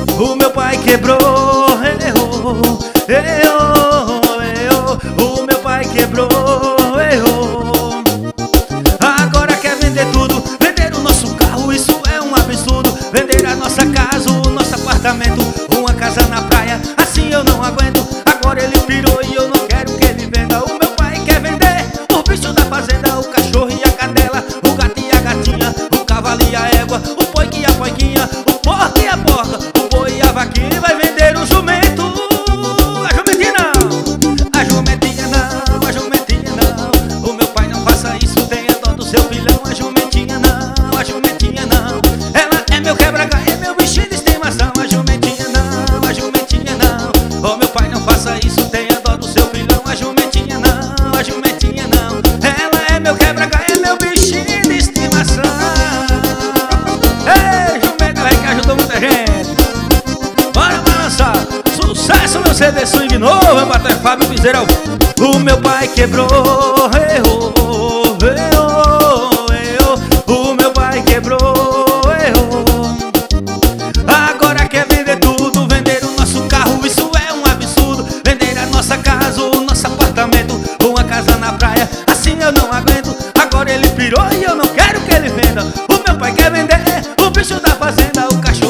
O meu pai quebrou, errou, errou, errou. O meu pai quebrou, errou. Agora quer vender tudo, vender o nosso carro, isso é um absurdo. Vender a nossa casa, o nosso apartamento, uma casa na praia, assim eu não aguento. Agora ele pirou e eu não quero que ele venda. O meu pai quer vender o bicho da fazenda, o cachorro e a cadela, o gato e a gatinha, o cavalo e a égua, o poique e a poiquinha, o porco e a porca, o boi e a vaquinha. Vai vender o jumento, a jumentinha não, a jumentinha não, a jumentinha não. O meu pai não faça isso, tenha dó do seu filhão. A jumentinha não, a jumentinha não. Ela é meu quebra-galho, é meu bichinho de estimação. A jumentinha não, a jumentinha não. Oh, meu pai não faça isso, tenha dó do seu filhão. A jumentinha não, a jumentinha não. Ela é meu quebra-galho, é meu bichinho de estimação. Ei, jumenta, vai que ajudou muita gente. Bora balançar, sucesso meu CD swing novo, meu patrão é Fábio Piseira. O meu pai quebrou, errou, errou, errou. O meu pai quebrou, errou. Agora quer vender tudo, vender o nosso carro, isso é um absurdo. Vender a nossa casa, o nosso apartamento, uma casa na praia, assim eu não aguento. Agora ele pirou e eu não quero que ele venda. O meu pai quer vender o bicho da fazenda, o cachorro